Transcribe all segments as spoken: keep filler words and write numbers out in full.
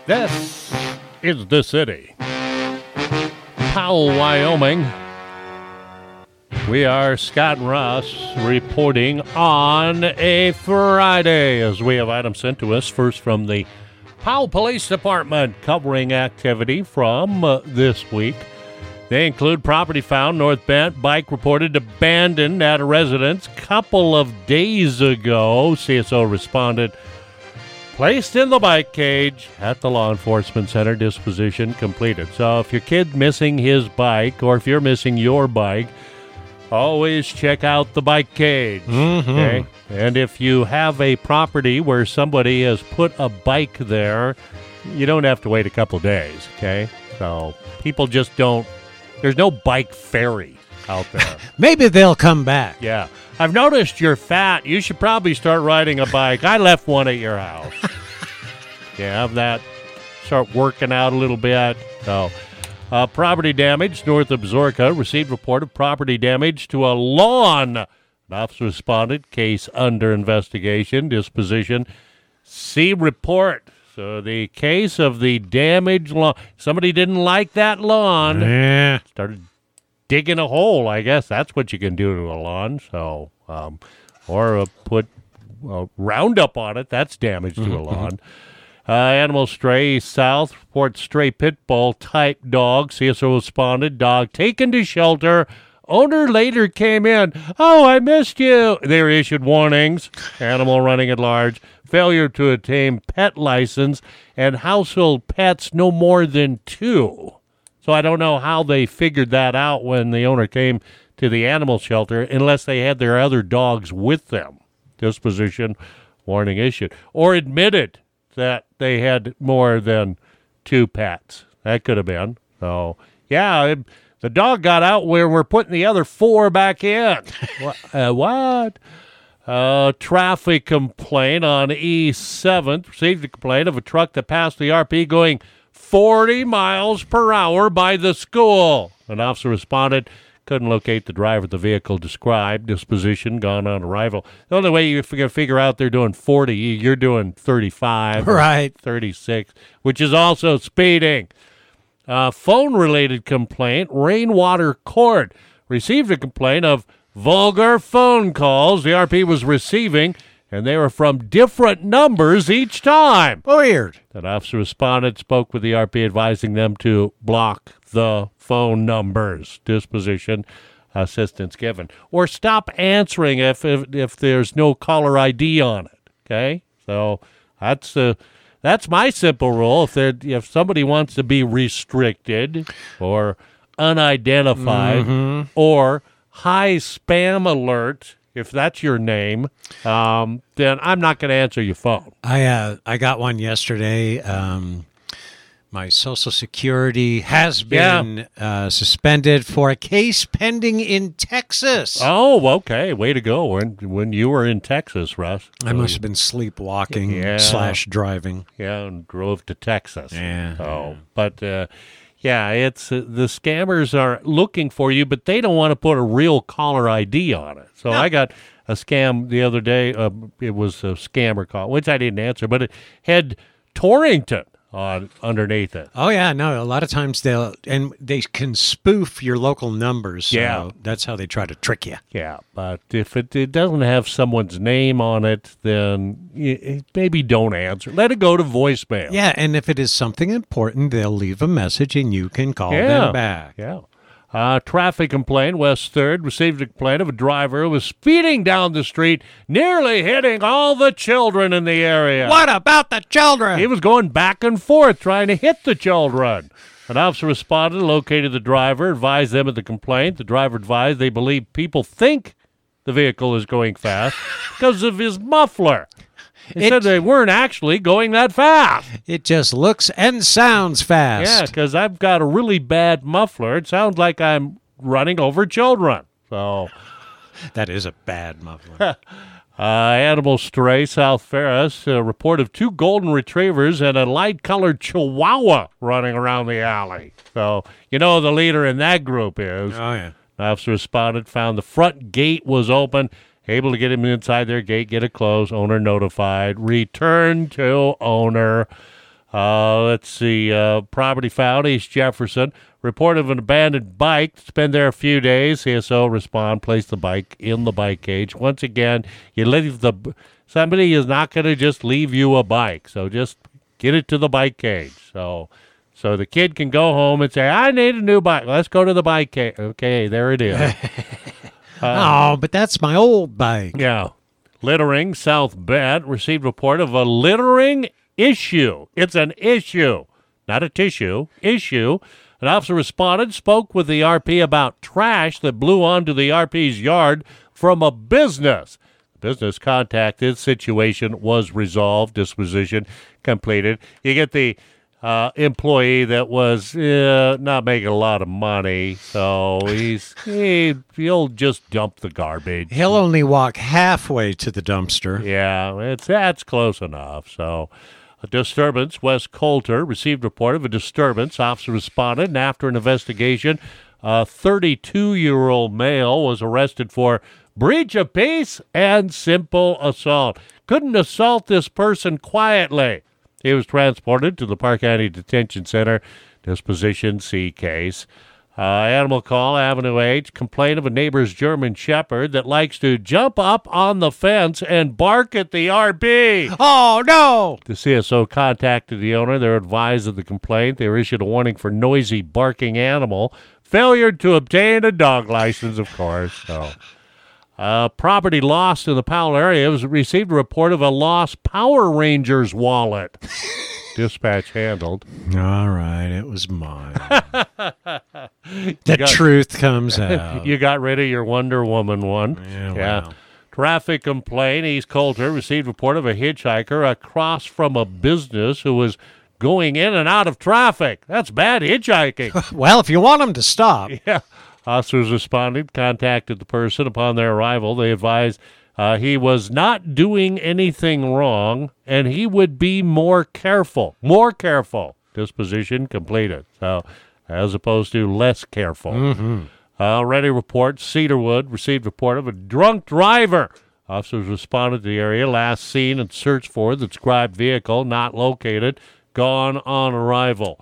This is the city. Powell, Wyoming. We are Scott and Ross reporting on a Friday as we have items sent to us. First from the Powell Police Department covering activity from uh, this week. They include property found North Bend, bike reported abandoned at a residence couple of days ago. C S O responded, placed in the bike cage at the law enforcement center, disposition completed. So if your kid's missing his bike or if you're missing your bike, always check out the bike cage. Mm-hmm. Okay? And if you have a property where somebody has put a bike there, you don't have to wait a couple days. Okay? So people just don't. There's no bike ferry out there. Maybe they'll come back. Yeah. I've noticed you're fat. You should probably start riding a bike. I left one at your house. Yeah, have that. Start working out a little bit. So, uh, property damage north of Zorka. Received report of property damage to a lawn. An officer responded. Case under investigation. Disposition. See report. So the case of the damaged lawn. Somebody didn't like that lawn. Yeah. Started digging a hole. I guess that's what you can do to a lawn. So, um, or uh, put uh, Roundup on it. That's damage to a lawn. Uh, animal stray south. Report stray pit bull type dog. C S O responded. Dog taken to shelter. Owner later came in. Oh, I missed you. They were issued warnings. Animal running at large. Failure to obtain pet license. And household pets no more than two. So I don't know how they figured that out when the owner came to the animal shelter unless they had their other dogs with them. Disposition warning issued. Or admitted that they had more than two pets. That could have been. So, yeah, it, the dog got out where we're putting the other four back in. what? Uh, what? Uh, traffic complaint on E seventh. Received a complaint of a truck that passed the R P going forty miles per hour by the school. An officer responded. Couldn't locate the driver of the vehicle described. Disposition gone on arrival. The only way you can figure out they're doing forty, you're doing thirty-five. Right. thirty-six, which is also speeding. Uh, phone-related complaint, Rainwater Court. Received a complaint of vulgar phone calls the R P was receiving, and they were from different numbers each time. Weird. An officer responded, spoke with the R P, advising them to block the phone numbers. Disposition, assistance given. Or stop answering if if, if there's no caller I D on it. Okay? So that's uh, that's my simple rule. If there if somebody wants to be restricted or unidentified Mm-hmm. or high spam alert, if that's your name, um, then I'm not going to answer your phone. I uh, I got one yesterday. Um, my Social Security has been uh, suspended for a case pending in Texas. Oh, okay. Way to go. When when you were in Texas, Russ. I must have been sleepwalking Yeah. slash driving. Yeah, and drove to Texas. Yeah. Oh, but uh, yeah, it's uh, the scammers are looking for you, but they don't want to put a real caller I D on it. So No. I got a scam the other day. Uh, it was a scammer call, which I didn't answer, but it had Torrington on underneath it. Oh yeah, no. A lot of times they'll and they can spoof your local numbers. So Yeah. that's how they try to trick you. Yeah, but if it, it doesn't have someone's name on it, then y- maybe don't answer. Let it go to voicemail. Yeah, and if it is something important, they'll leave a message and you can call Yeah. them back. Yeah. Uh, traffic complaint, West third, received a complaint of a driver who was speeding down the street, nearly hitting all the children in the area. What about the children? He was going back and forth trying to hit the children. An officer responded, located the driver, advised them of the complaint. The driver advised they believe people think the vehicle is going fast because of his muffler. He It- said they weren't actually going that fast. It just looks and sounds fast. Yeah, because I've got a really bad muffler. It sounds like I'm running over children. So, That is a bad muffler. uh, animal stray, South Ferris, a report of two golden retrievers and a light-colored chihuahua running around the alley. So, you know the leader in that group is. Oh, yeah. An officer responded, found the front gate was open, able to get him inside their gate, get it closed. Owner notified. Return to owner. Uh, let's see. Uh, property found, East Jefferson. Report of an abandoned bike. It's been there a few days. C S O respond, place the bike in the bike cage. Once again, you leave the somebody is not going to just leave you a bike. So just get it to the bike cage. So so the kid can go home and say, I need a new bike. Let's go to the bike cage. Okay, there it is. uh, oh, but that's my old bike. Yeah. Littering, South Bend received report of a littering issue. It's an issue, not a tissue, issue. An officer responded, spoke with the R P about trash that blew onto the R P's yard from a business. The business contacted, situation was resolved, disposition completed. You get the uh, employee that was uh, not making a lot of money, so he's he, he'll just dump the garbage. He'll only walk halfway to the dumpster. Yeah, it's that's close enough. So, a disturbance. West Coulter received report of a disturbance. Officer responded, and after an investigation, a thirty-two-year-old male was arrested for breach of peace and simple assault. Couldn't assault this person quietly. He was transported to the Park County Detention Center. Disposition C case. Uh, animal call, Avenue H. Complaint of a neighbor's German Shepherd that likes to jump up on the fence and bark at the R B. Oh, no! The C S O contacted the owner. They're advised of the complaint. They were issued a warning for noisy barking animal. Failure to obtain a dog license, of course. So, uh, property lost in the Powell area. Was received a report of a lost Power Rangers wallet. Dispatch handled. All right, it was mine. The got, truth comes out. You got rid of your Wonder Woman one. Yeah, yeah. Wow. Traffic complaint. East Coulter received report of a hitchhiker across from a business who was going in and out of traffic. That's bad hitchhiking. Well, if you want them to stop. Yeah. Officers responded, contacted the person. Upon their arrival, they advised uh, he was not doing anything wrong, and he would be more careful. More careful. Disposition completed. So, as opposed to less careful. Mm-hmm. Already report, Cedarwood received report of a drunk driver. Officers responded to the area. Last seen and searched for the described vehicle, not located, gone on arrival.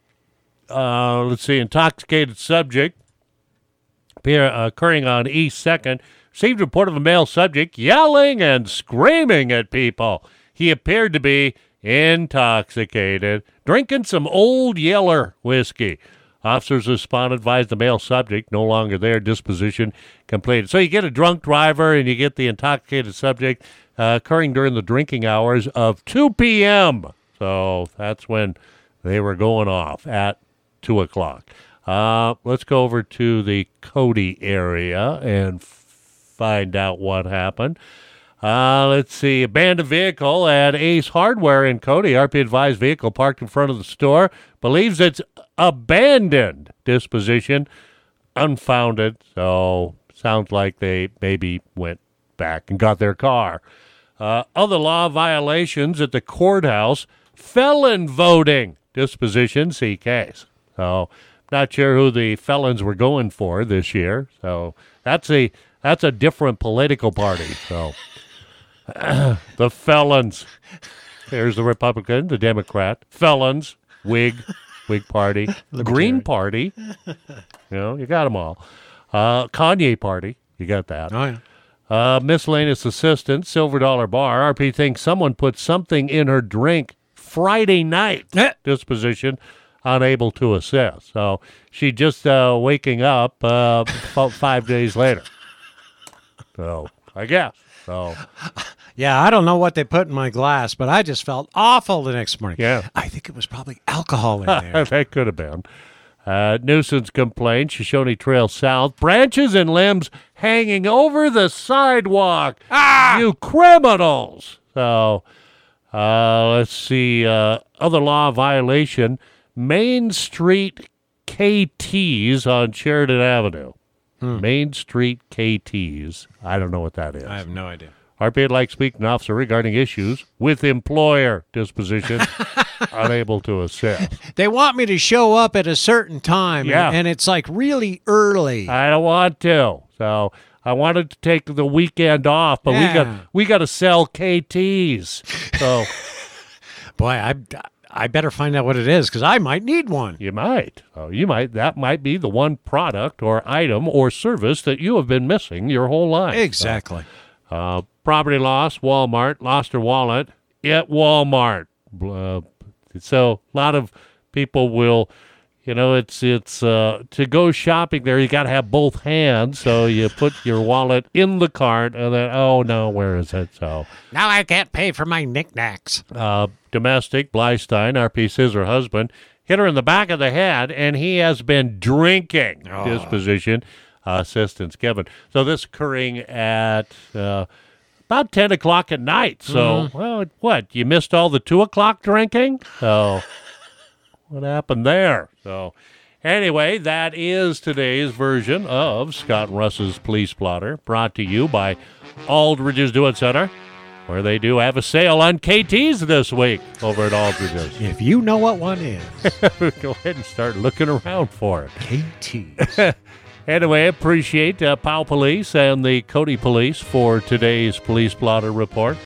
Uh, let's see, intoxicated subject appear, uh, occurring on East second. Received report of a male subject yelling and screaming at people. He appeared to be intoxicated, drinking some Old Yeller whiskey. Officers responded, advised the male subject, no longer there, disposition completed. So you get a drunk driver and you get the intoxicated subject uh, occurring during the drinking hours of two p.m. So that's when they were going off, at two o'clock. Uh, let's go over to the Cody area and f- find out what happened. Uh, let's see. Abandoned vehicle at Ace Hardware in Cody. R P advised vehicle parked in front of the store. Believes it's abandoned. Disposition unfounded. So sounds like they maybe went back and got their car. Uh, other law violations at the courthouse. Felon voting. Disposition C case. So not sure who the felons were going for this year. So that's a that's a different political party. So. The felons. There's the Republican, the Democrat. Felons, Whig, Whig Party, Green Party. You know, you got them all. Uh, Kanye Party, you got that. Oh, yeah. Uh, miscellaneous assistant, Silver Dollar Bar. R P thinks someone put something in her drink Friday night. Disposition, unable to assess. So she just uh, waking up uh, about five days later. So I guess. So, yeah, I don't know what they put in my glass, but I just felt awful the next morning. Yeah. I think it was probably alcohol in there. That could have been. Uh, nuisance complaint, Shoshone Trail South. Branches and limbs hanging over the sidewalk. Ah! You criminals. So, uh, let's see. Uh, other law violation, Main Street K Ts on Sheridan Avenue. Hmm. Main Street K Ts. I don't know what that is. I have no idea. R P would like to speak to an officer regarding issues with employer disposition, unable to assess. They want me to show up at a certain time, Yeah. and, and it's like really early. I don't want to. So I wanted to take the weekend off, but Yeah. we got we got to sell K Ts. So Boy, I, I better find out what it is because I might need one. You might. Oh, you might. That might be the one product or item or service that you have been missing your whole life. Exactly. So, uh, property loss, Walmart, lost her wallet at Walmart. Uh, so a lot of people will, you know, it's it's uh, to go shopping there, you got to have both hands. So you put your wallet in the cart and then, oh, no, where is it? So now I can't pay for my knickknacks. Uh, domestic, Blystein, R P says her husband, hit her in the back of the head, and he has been drinking. Oh. Disposition, uh, assistance given. So this occurring at uh, about ten o'clock at night. So, Mm-hmm. well, what, you missed all the two o'clock drinking? So what happened there? So anyway, that is today's version of Scott and Russ's Police Blotter, brought to you by Aldridge's Do It Center, where they do have a sale on K Ts this week over at Aldridge's. If you know what one is, Go ahead and start looking around for it. K T. Anyway, appreciate uh, Powell Police and the Cody Police for today's Police Blotter report.